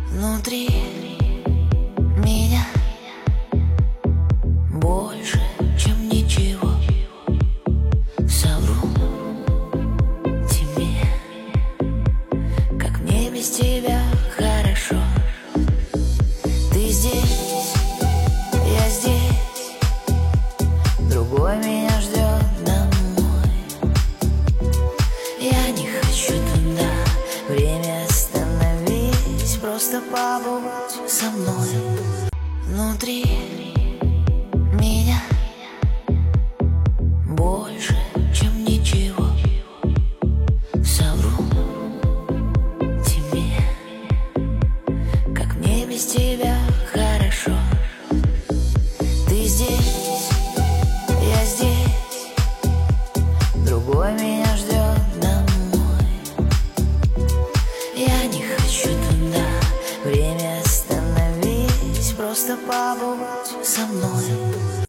внутри меня больше, чем ничего. Совру тебе, как мне без тебя хорошо. Ты здесь, я здесь, другой меня ждет домой. Я не хочу туда, время остановись, просто побудь со мной. Внутри меня больше, чем ничего. Совру тебе, как мне без тебя хорошо. Ты здесь, я здесь, другой меня ждет домой. Я не хочу туда, время остановись, просто побудь со мной.